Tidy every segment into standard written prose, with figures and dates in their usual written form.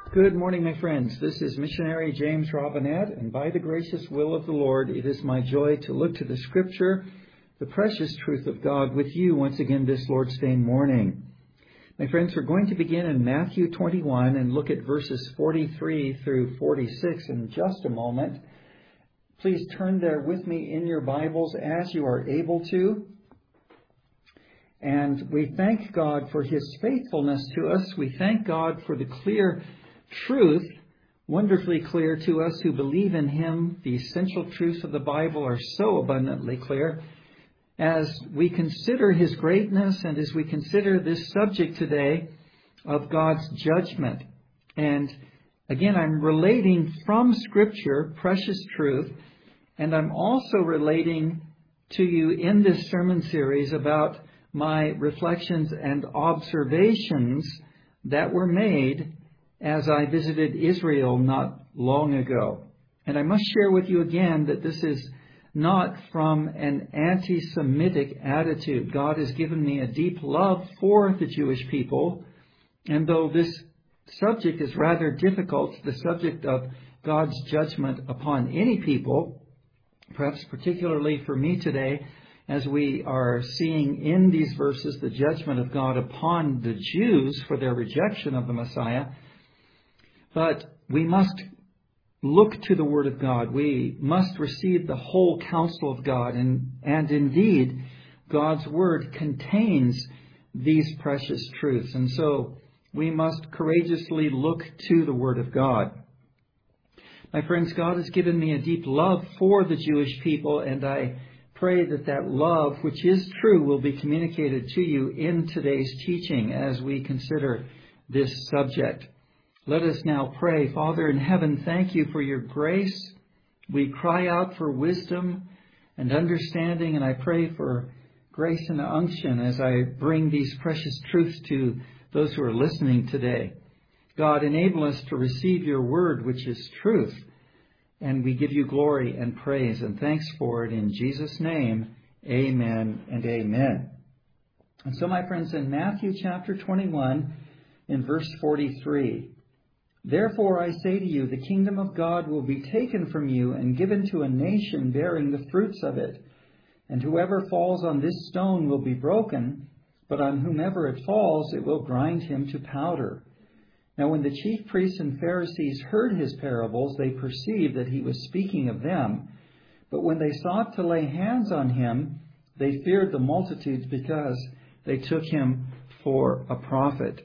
Good morning, my friends. This is missionary James Robinette, and by the gracious will of the Lord, it is my joy to look to the Scripture, the precious truth of God, with you once again this Lord's Day morning. My friends, we're going to begin in Matthew 21 and look at verses 43 through 46 in just a moment. Please turn there with me in your Bibles as you are able to. And we thank God for His faithfulness to us. We thank God for the clear truth, wonderfully clear to us who believe in Him. The essential truths of the Bible are so abundantly clear. As we consider His greatness and as we consider this subject today of God's judgment. And again, I'm relating from Scripture precious truth, and I'm also relating to you in this sermon series about my reflections and observations that were made as I visited Israel not long ago. And I must share with you again that this is not from an anti-Semitic attitude. God has given me a deep love for the Jewish people. And though this subject is rather difficult, the subject of God's judgment upon any people, perhaps particularly for me today, as we are seeing in these verses the judgment of God upon the Jews for their rejection of the Messiah. But we must look to the Word of God. We must receive the whole counsel of God. And indeed, God's Word contains these precious truths. And so we must courageously look to the Word of God. My friends, God has given me a deep love for the Jewish people, and I pray that that love, which is true, will be communicated to you in today's teaching as we consider this subject. Let us now pray. Father in heaven, thank you for your grace. We cry out for wisdom and understanding, and I pray for grace and unction as I bring these precious truths to those who are listening today. God, enable us to receive your word, which is truth, and we give you glory and praise and thanks for it in Jesus' name. Amen and amen. And so, my friends, in Matthew chapter 21, in verse 43, "Therefore I say to you, the kingdom of God will be taken from you and given to a nation bearing the fruits of it. And whoever falls on this stone will be broken, but on whomever it falls, it will grind him to powder." Now when the chief priests and Pharisees heard his parables, they perceived that he was speaking of them. But when they sought to lay hands on him, they feared the multitudes because they took him for a prophet.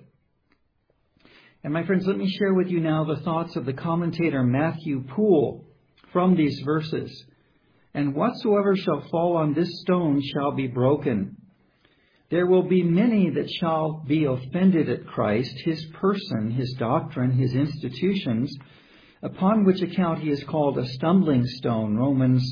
And my friends, let me share with you now the thoughts of the commentator Matthew Poole from these verses. "And whatsoever shall fall on this stone shall be broken. There will be many that shall be offended at Christ, his person, his doctrine, his institutions, upon which account he is called a stumbling stone," Romans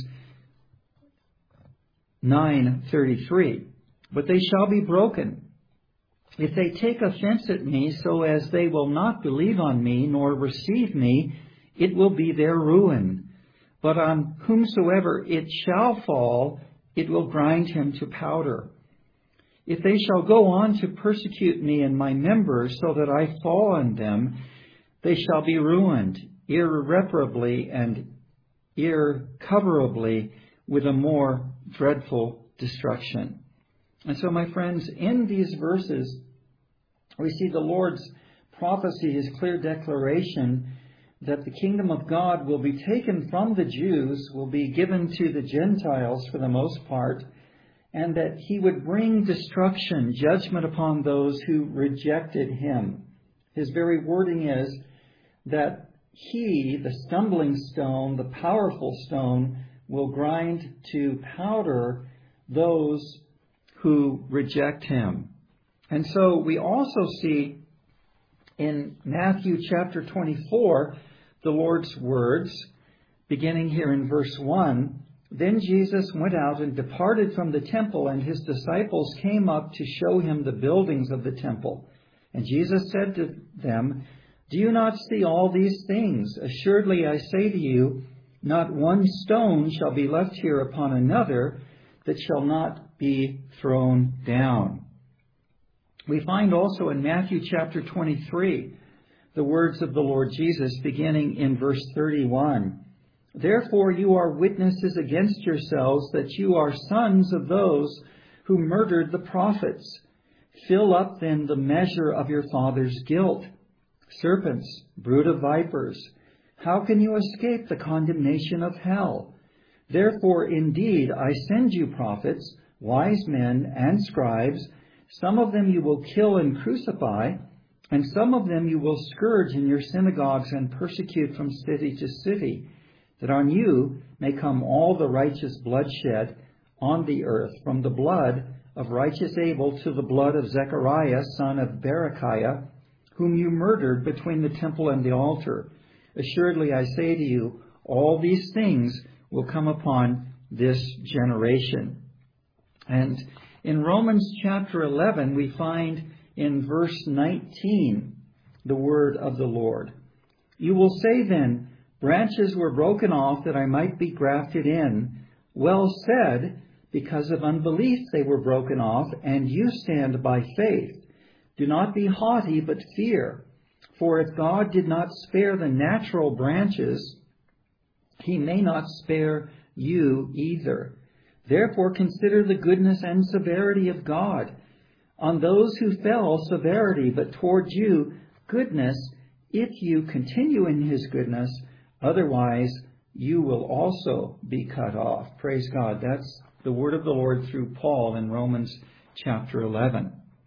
9:33. "But they shall be broken. If they take offense at me so as they will not believe on me nor receive me, it will be their ruin. But on whomsoever it shall fall, it will grind him to powder. If they shall go on to persecute me and my members so that I fall on them, they shall be ruined irreparably and irrecoverably with a more dreadful destruction." And so, my friends, in these verses, we see the Lord's prophecy, his clear declaration that the kingdom of God will be taken from the Jews, will be given to the Gentiles for the most part, and that he would bring destruction, judgment upon those who rejected him. His very wording is that he, the stumbling stone, the powerful stone, will grind to powder those who reject him. And so we also see in Matthew chapter 24 the Lord's words, beginning here in verse 1, "Then Jesus went out and departed from the temple, and his disciples came up to show him the buildings of the temple. And Jesus said to them, 'Do you not see all these things? Assuredly I say to you, not one stone shall be left here upon another that shall not be thrown down.'" We find also in Matthew chapter 23 the words of the Lord Jesus beginning in verse 31. Therefore you are witnesses against yourselves that you are sons of those who murdered the prophets. Fill up then the measure of your father's guilt. Serpents, brood of vipers, how can you escape the condemnation of hell? Therefore indeed I send you prophets, wise men, and scribes. Some of them you will kill and crucify, and some of them you will scourge in your synagogues and persecute from city to city, that on you may come all the righteous bloodshed on the earth, from the blood of righteous Abel to the blood of Zechariah, son of Berechiah, whom you murdered between the temple and the altar. Assuredly I say to you, all these things will come upon this generation. And in Romans chapter 11, we find in verse 19 the word of the Lord. You will say then, branches were broken off that I might be grafted in. Well said, because of unbelief they were broken off, and you stand by faith. Do not be haughty, but fear. For if God did not spare the natural branches, he may not spare you either. Therefore consider the goodness and severity of God. On those who fell, severity, but toward you, goodness, if you continue in his goodness. Otherwise, you will also be cut off. Praise God. That's the word of the Lord through Paul in Romans chapter 11.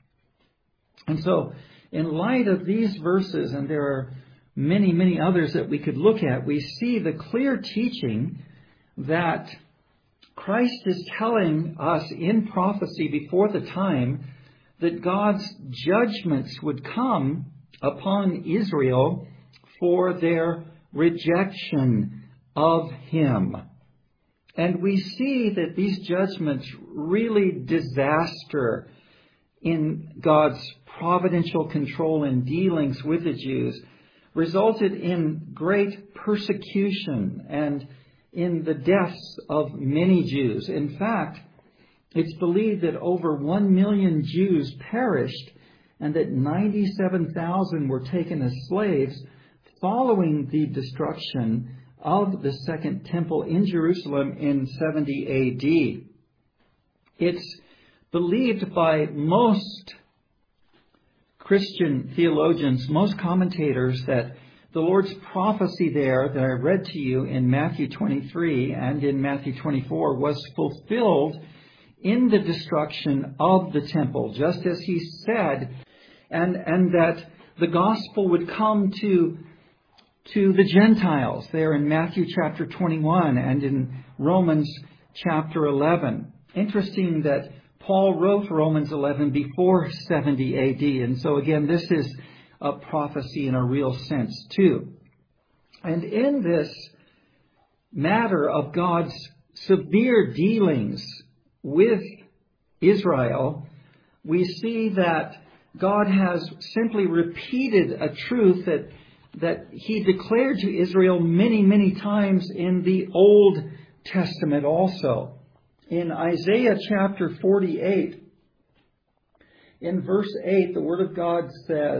And so, in light of these verses, and there are many, many others that we could look at, we see the clear teaching that Christ is telling us in prophecy before the time that God's judgments would come upon Israel for their rejection of him. And we see that these judgments really disaster in God's providential control and dealings with the Jews resulted in great persecution and in the deaths of many Jews. In fact, it's believed that over 1 million Jews perished and that 97,000 were taken as slaves following the destruction of the Second Temple in Jerusalem in 70 AD. It's believed by most Christian theologians, most commentators, that the Lord's prophecy there that I read to you in Matthew 23 and in Matthew 24 was fulfilled in the destruction of the temple, just as he said, and that the gospel would come to the Gentiles there in Matthew chapter 21 and in Romans chapter 11. Interesting that Paul wrote Romans 11 before 70 AD. And so again, this is a prophecy in a real sense too. And in this matter of God's severe dealings with Israel, we see that God has simply repeated a truth that he declared to Israel many, many times in the Old Testament also. In Isaiah chapter 48, in verse 8, the Word of God says,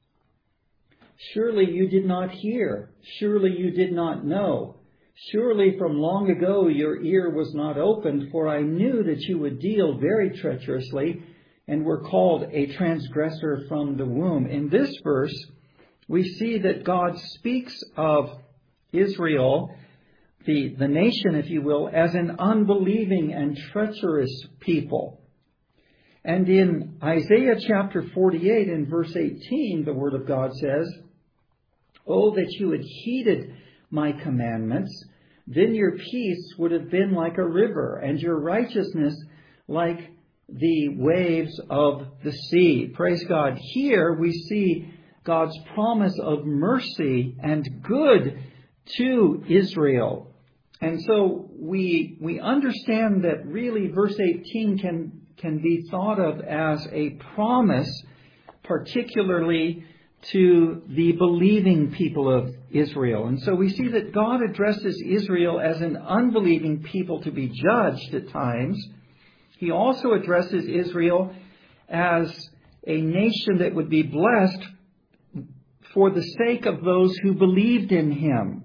surely you did not hear, surely you did not know. Surely from long ago your ear was not opened, for I knew that you would deal very treacherously and were called a transgressor from the womb. In this verse, we see that God speaks of Israel, the nation, if you will, as an unbelieving and treacherous people. And in Isaiah chapter 48 in verse 18, the Word of God says, oh, that you had heeded my commandments, then your peace would have been like a river, and your righteousness like the waves of the sea. Praise God. Here we see God's promise of mercy and good to Israel. And so we understand that really verse 18 can be thought of as a promise, particularly to the believing people of Israel. And so we see that God addresses Israel as an unbelieving people to be judged at times. He also addresses Israel as a nation that would be blessed for the sake of those who believed in him.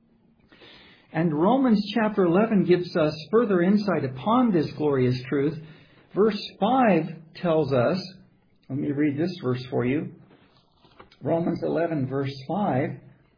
And Romans chapter 11 gives us further insight upon this glorious truth. Verse 5 tells us, let me read this verse for you. Romans 11, verse 5,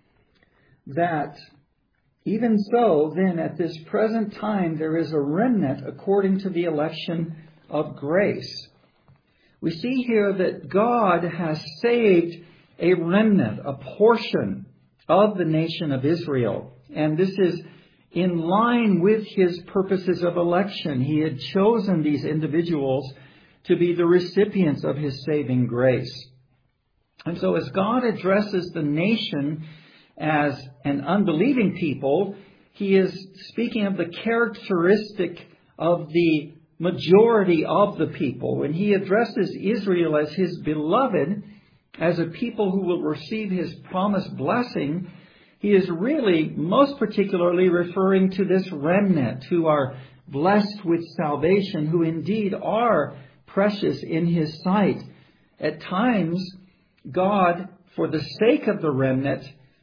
that even so, then, at this present time, there is a remnant according to the election of grace. We see here that God has saved a remnant, a portion of the nation of Israel. And this is in line with his purposes of election. He had chosen these individuals to be the recipients of his saving grace. And so as God addresses the nation as an unbelieving people, he is speaking of the characteristic of the majority of the people. When he addresses Israel as his beloved, as a people who will receive his promised blessing, he is really most particularly referring to this remnant who are blessed with salvation, who indeed are precious in his sight. At times, God, for the sake of the remnant,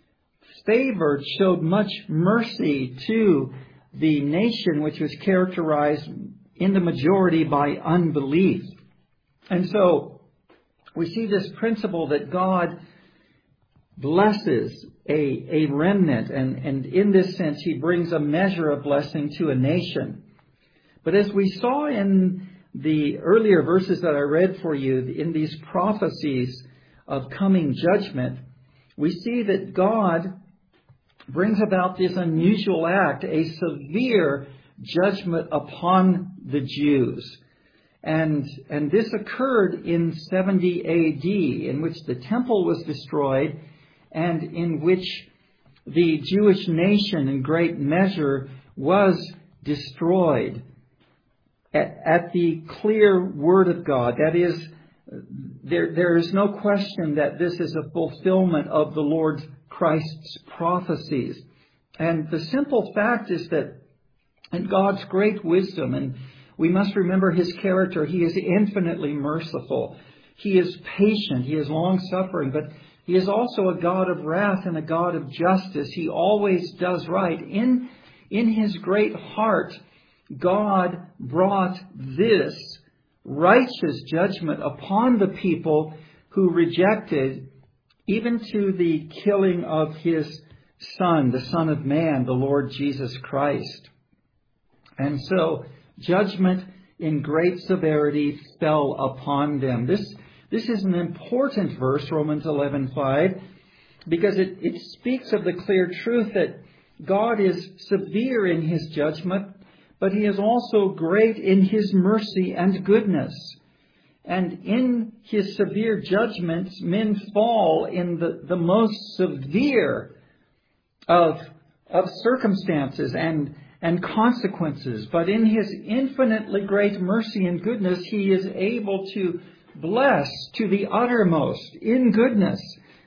showed much mercy to the nation which was characterized in the majority by unbelief. And so we see this principle that God blesses a remnant, and in this sense he brings a measure of blessing to a nation. But as we saw in the earlier verses that I read for you, in these prophecies of coming judgment, we see that God brings about this unusual act, a severe judgment upon the Jews. And this occurred in 70 AD, in which the temple was destroyed and in which the Jewish nation in great measure was destroyed. At the clear word of God, that is, there is no question that this is a fulfillment of the Lord Christ's prophecies. And the simple fact is that in God's great wisdom, and we must remember his character, he is infinitely merciful. He is patient. He is long-suffering. But he is also a God of wrath and a God of justice. He always does right. In his great heart, God brought this righteous judgment upon the people who rejected, even to the killing of his Son, the Son of Man, the Lord Jesus Christ. And so judgment in great severity fell upon them. This is an important verse, Romans 11:5, because it speaks of the clear truth that God is severe in his judgment, but he is also great in his mercy and goodness. And in his severe judgments, men fall in the most severe of circumstances and consequences. But in his infinitely great mercy and goodness, he is able to bless to the uttermost in goodness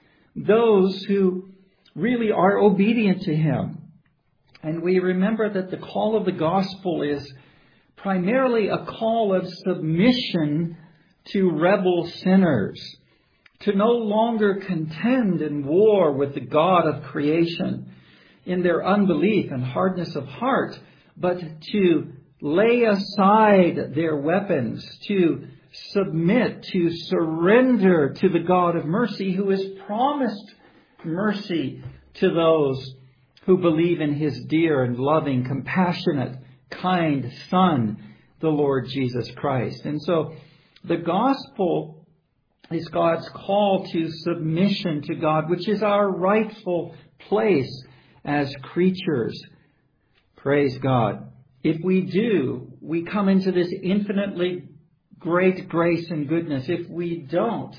those who really are obedient to him. And we remember that the call of the gospel is primarily a call of submission to rebel sinners, to no longer contend in war with the God of creation in their unbelief and hardness of heart, but to lay aside their weapons, to submit, to surrender to the God of mercy, who has promised mercy to those who believe in his dear and loving, compassionate, kind Son, the Lord Jesus Christ. And so the gospel is God's call to submission to God, which is our rightful place as creatures. Praise God. If we do, we come into this infinitely great grace and goodness. If we don't,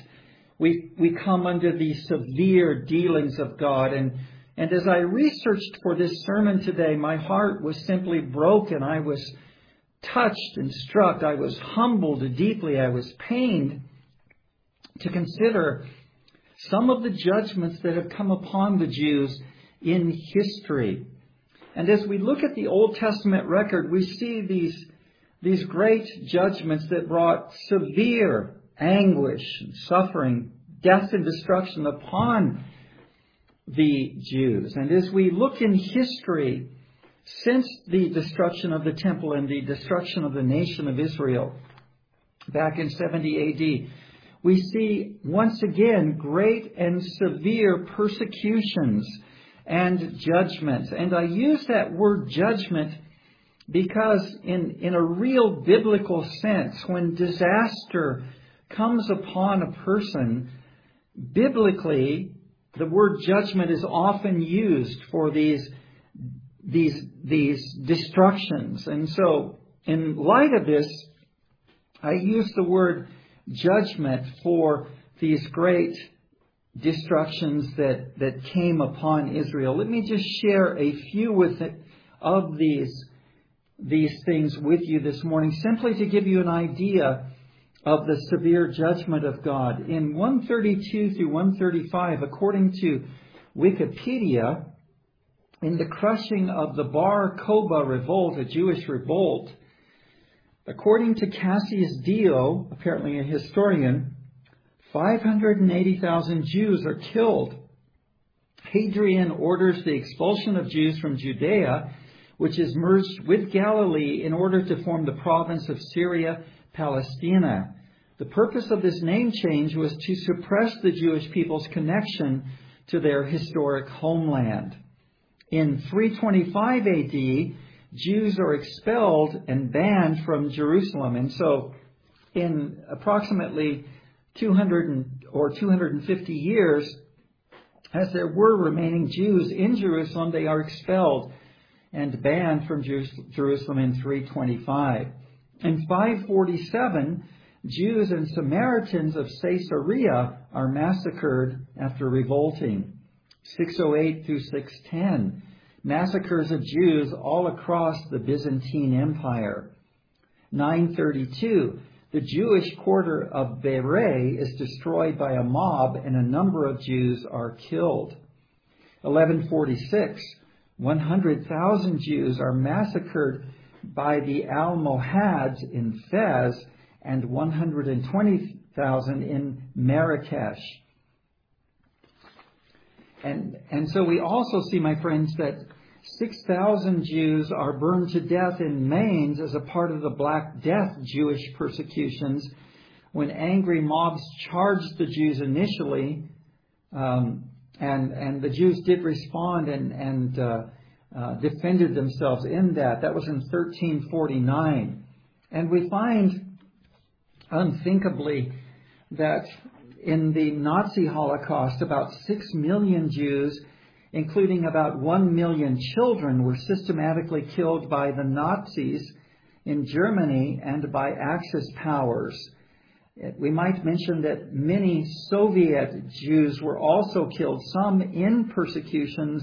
we come under the severe dealings of God. And as I researched for this sermon today, my heart was simply broken. I was touched and struck. I was humbled deeply. I was pained to consider some of the judgments that have come upon the Jews in history. And as we look at the Old Testament record, we see these great judgments that brought severe anguish and suffering, death and destruction upon the Jews. And as we look in history, since the destruction of the temple and the destruction of the nation of Israel back in 70 AD, we see once again great and severe persecutions and judgments. And I use that word judgment because in a real biblical sense, when disaster comes upon a person, biblically, the word judgment is often used for these destructions. And so, in light of this, I use the word judgment for these great destructions that came upon Israel. Let me just share a few of these things with you this morning, simply to give you an idea of the severe judgment of God. In 132 through 135, according to Wikipedia, in the crushing of the Bar Kokhba revolt, a Jewish revolt, according to Cassius Dio, apparently a historian, 580,000 Jews are killed. Hadrian orders the expulsion of Jews from Judea, which is merged with Galilee in order to form the province of Syria, Palestina. The purpose of this name change was to suppress the Jewish people's connection to their historic homeland. In 325 AD, Jews are expelled and banned from Jerusalem. And so in approximately 200 or 250 years, as there were remaining Jews in Jerusalem, they are expelled and banned from Jerusalem in 325. In 547, Jews and Samaritans of Caesarea are massacred after revolting. 608 through 610, massacres of Jews all across the Byzantine Empire. 932, the Jewish quarter of Berea is destroyed by a mob and a number of Jews are killed. 1146, 100,000 Jews are massacred by the Almohads in Fez and 120,000 in Marrakesh. And so we also see, my friends, that 6,000 Jews are burned to death in Mainz as a part of the Black Death Jewish persecutions when angry mobs charged the Jews initially, and the Jews did respond and defended themselves in that. That was in 1349. And we find unthinkably that in the Nazi Holocaust, about 6 million Jews, including about 1 million children, were systematically killed by the Nazis in Germany and by Axis powers. We might mention that many Soviet Jews were also killed, some in persecutions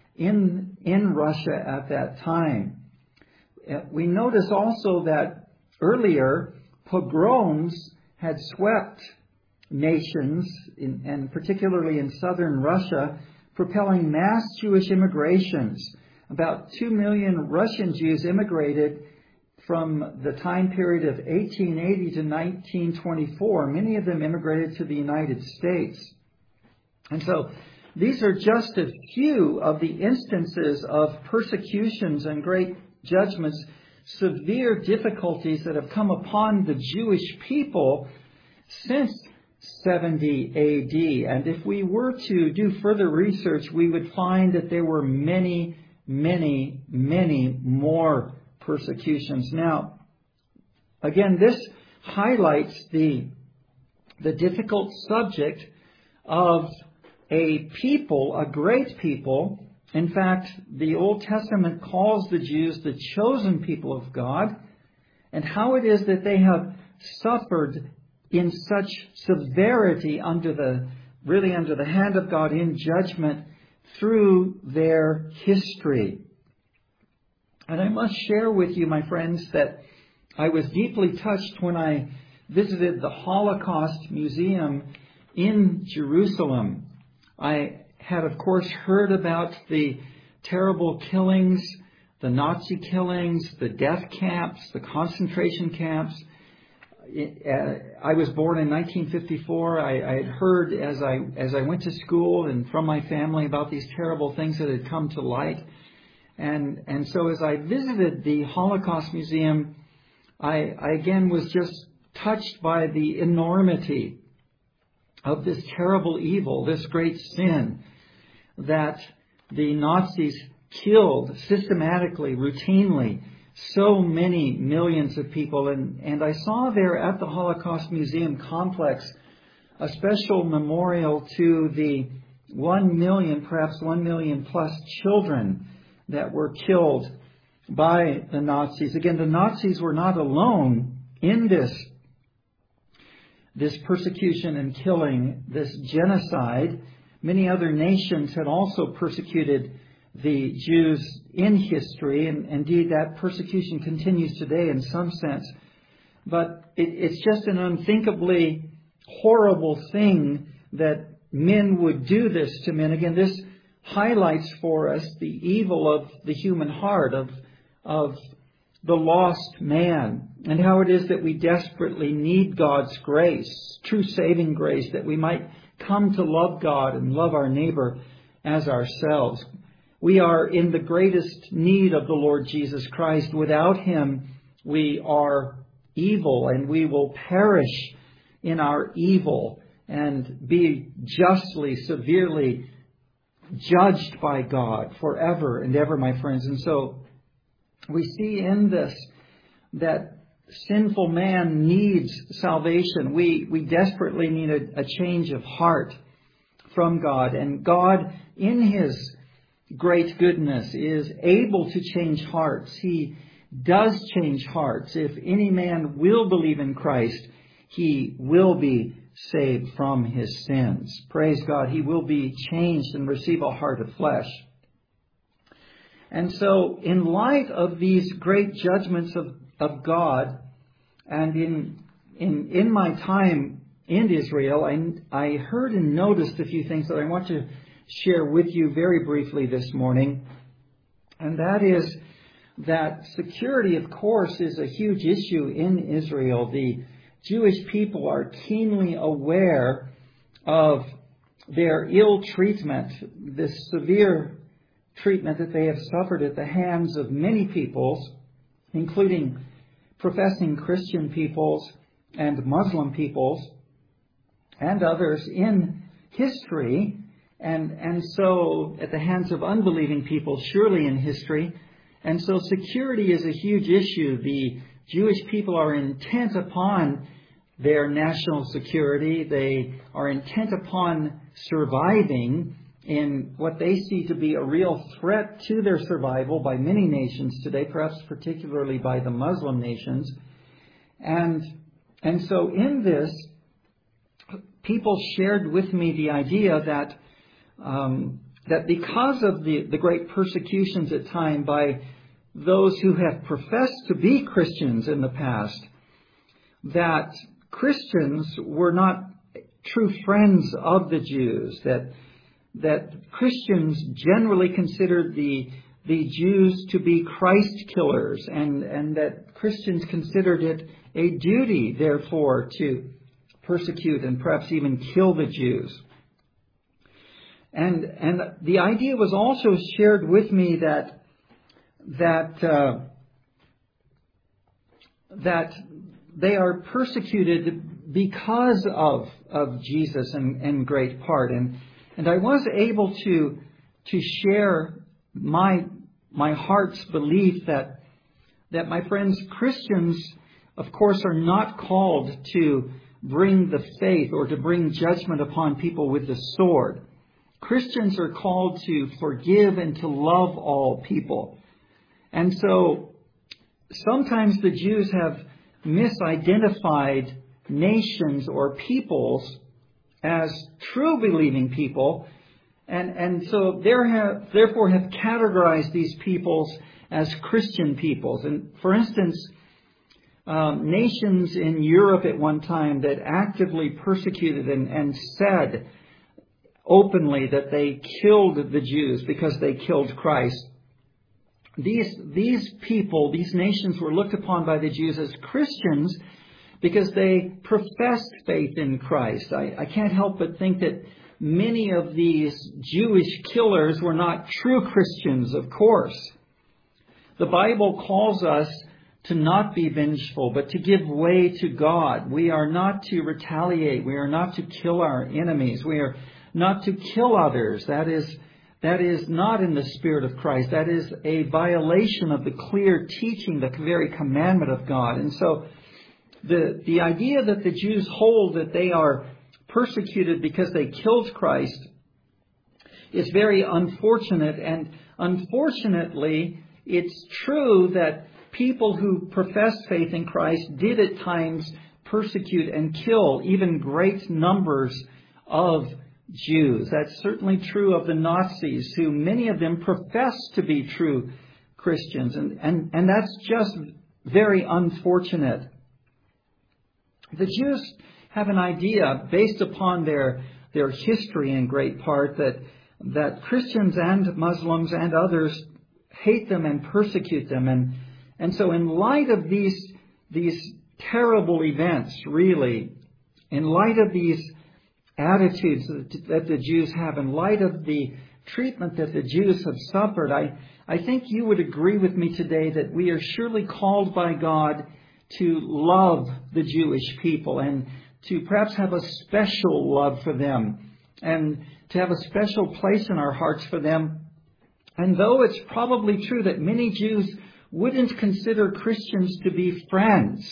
in Russia at that time. We notice also that earlier pogroms had swept nations, and particularly in southern Russia, propelling mass Jewish immigrations. About 2 million Russian Jews immigrated from the time period of 1880 to 1924. Many of them immigrated to the United States. And so these are just a few of the instances of persecutions and great judgments, severe difficulties that have come upon the Jewish people since 70 AD. And if we were to do further research, we would find that there were many, many, many more persecutions. Now, again, this highlights the difficult subject of a people, a great people. In fact, the Old Testament calls the Jews the chosen people of God, and how it is that they have suffered in such severity under the hand of God in judgment through their history. And I must share with you, my friends, that I was deeply touched when I visited the Holocaust Museum in Jerusalem. I had, of course, heard about the terrible killings, the Nazi killings, the death camps, the concentration camps. I was born in 1954. I had heard as I went to school and from my family about these terrible things that had come to light. And so as I visited the Holocaust Museum, I again was just touched by the enormity of this terrible evil, this great sin that the Nazis killed systematically, routinely, so many millions of people. And I saw there at the Holocaust Museum complex a special memorial to the 1 million, perhaps 1 million plus children that were killed by the Nazis. Again, the Nazis were not alone in this persecution and killing, this genocide. Many other nations had also persecuted the Jews in history, and indeed that persecution continues today in some sense. But it's just an unthinkably horrible thing that men would do this to men. Again, this highlights for us the evil of the human heart, of the lost man, and how it is that we desperately need God's grace, true saving grace, that we might come to love God and love our neighbor as ourselves. We are in the greatest need of the Lord Jesus Christ. Without Him, we are evil, and we will perish in our evil and be justly, severely judged by God forever and ever, my friends. And so we see in this that sinful man needs salvation. We desperately need a change of heart from God. And God, in His great goodness, is able to change hearts. He does change hearts. If any man will believe in Christ, he will be saved from his sins. Praise God. He will be changed and receive a heart of flesh. And so, in light of these great judgments of God, and in my time in Israel, I heard and noticed a few things that I want to share with you very briefly this morning. And that is that security, of course, is a huge issue in Israel. The Jewish people are keenly aware of their ill treatment, this severe treatment that they have suffered at the hands of many peoples, including professing Christian peoples and Muslim peoples and others in history, and so at the hands of unbelieving people, surely in history. And so security is a huge issue. The Jewish people are intent upon their national security. They are intent upon surviving in what they see to be a real threat to their survival by many nations today, perhaps particularly by the Muslim nations. And so in this, people shared with me the idea that because of the great persecutions at time by those who have professed to be Christians in the past, that Christians were not true friends of the Jews, that Christians generally considered the Jews to be Christ killers, and that Christians considered it a duty, therefore, to persecute and perhaps even kill the Jews. And the idea was also shared with me that they are persecuted because of Jesus in great part. And I was able to share my heart's belief that my friends, Christians, of course, are not called to bring the faith or to bring judgment upon people with the sword. Christians are called to forgive and to love all people. And so sometimes the Jews have misidentified nations or peoples as true believing people, and so therefore have categorized these peoples as Christian peoples. And for instance, nations in Europe at one time that actively persecuted and said openly that they killed the Jews because they killed Christ. These people, these nations were looked upon by the Jews as Christians because they professed faith in Christ. I can't help but think that many of these Jewish killers were not true Christians, of course. The Bible calls us to not be vengeful, but to give way to God. We are not to retaliate. We are not to kill our enemies. We are not to kill others. That is not in the spirit of Christ. That is a violation of the clear teaching, the very commandment of God. And so the idea that the Jews hold that they are persecuted because they killed Christ is very unfortunate. And unfortunately, it's true that people who profess faith in Christ did at times persecute and kill even great numbers of Jews. That's certainly true of the Nazis, who many of them professed to be true Christians. And that's just very unfortunate. The Jews have an idea, based upon their history in great part, that Christians and Muslims and others hate them and persecute them. And so in light of these terrible events, really, in light of these attitudes that the Jews have, in light of the treatment that the Jews have suffered, I think you would agree with me today that we are surely called by God to love the Jewish people and to perhaps have a special love for them and to have a special place in our hearts for them. And though it's probably true that many Jews wouldn't consider Christians to be friends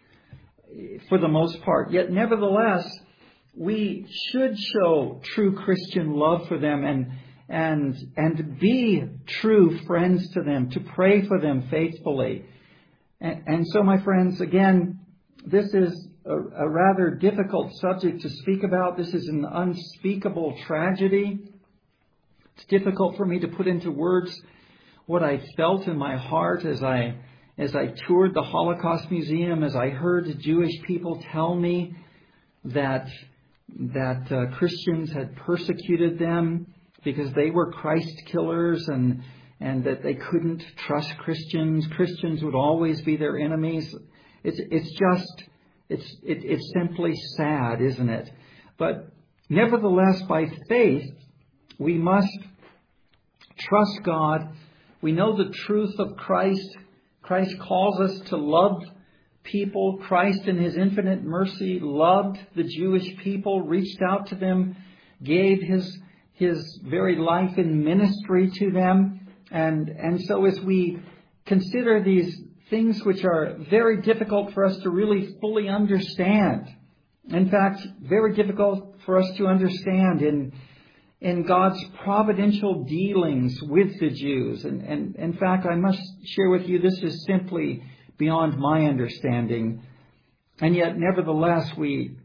for the most part, yet nevertheless, we should show true Christian love for them and be true friends to them, to pray for them faithfully. And so, my friends, again, this is a rather difficult subject to speak about. This is an unspeakable tragedy. It's difficult for me to put into words what I felt in my heart as I toured the Holocaust Museum, as I heard Jewish people tell me that Christians had persecuted them because they were Christ killers and that they couldn't trust Christians. Christians would always be their enemies. It's simply sad, isn't it? But nevertheless, by faith, we must trust God. We know the truth of Christ. Christ calls us to love people. Christ, in His infinite mercy, loved the Jewish people, reached out to them, gave His very life in ministry to them. And so as we consider these things which are very difficult for us to really fully understand, in fact, very difficult for us to understand in God's providential dealings with the Jews. And in fact, I must share with you, this is simply beyond my understanding. And yet, nevertheless, we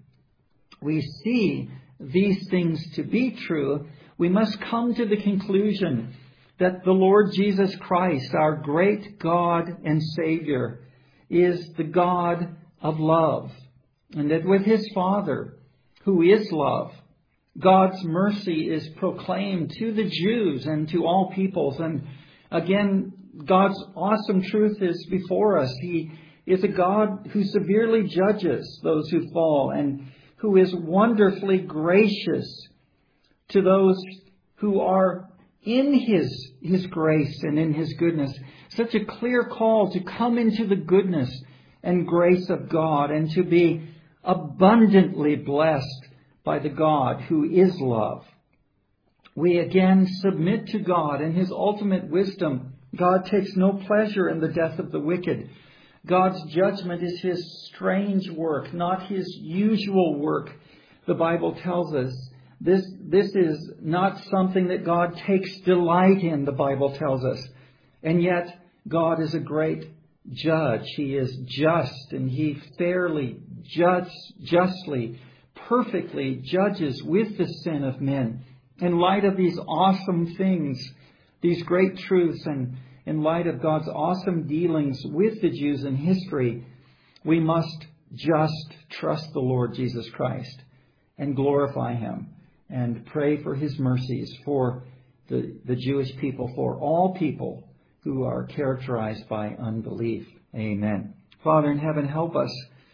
see these things to be true. We must come to the conclusion that the Lord Jesus Christ, our great God and Savior, is the God of love. And that with His Father, who is love, God's mercy is proclaimed to the Jews and to all peoples. And again, God's awesome truth is before us. He is a God who severely judges those who fall and who is wonderfully gracious to those who are in His grace and in His goodness. Such a clear call to come into the goodness and grace of God and to be abundantly blessed by the God who is love. We again submit to God and His ultimate wisdom. God takes no pleasure in the death of the wicked. God's judgment is His strange work, not His usual work, the Bible tells us. This is not something that God takes delight in, the Bible tells us. And yet, God is a great judge. He is just, and He fairly, justly, perfectly judges with the sin of men. In light of these awesome things, these great truths, and in light of God's awesome dealings with the Jews in history, we must just trust the Lord Jesus Christ and glorify Him and pray for His mercies for the Jewish people, for all people who are characterized by unbelief. Amen. Father in heaven, help us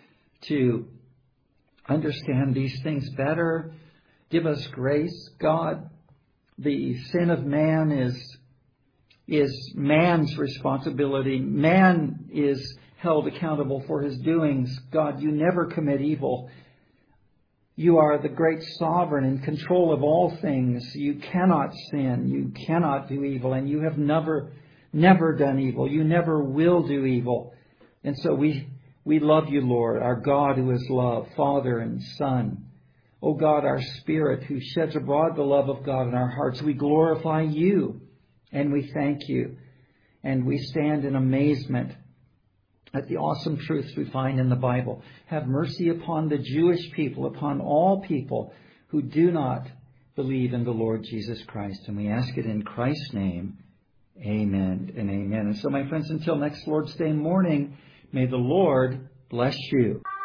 to understand these things better. Give us grace, God. The sin of man is man's responsibility. Man is held accountable for his doings. God, you never commit evil. You are the great sovereign in control of all things. You cannot sin. You cannot do evil. And you have never done evil. You never will do evil. And so we love you, Lord, our God who is love, Father and Son. O God, our Spirit who sheds abroad the love of God in our hearts. We glorify you and we thank you. And we stand in amazement at the awesome truths we find in the Bible. Have mercy upon the Jewish people, upon all people who do not believe in the Lord Jesus Christ. And we ask it in Christ's name. Amen and amen. And so, my friends, until next Lord's Day morning, may the Lord bless you.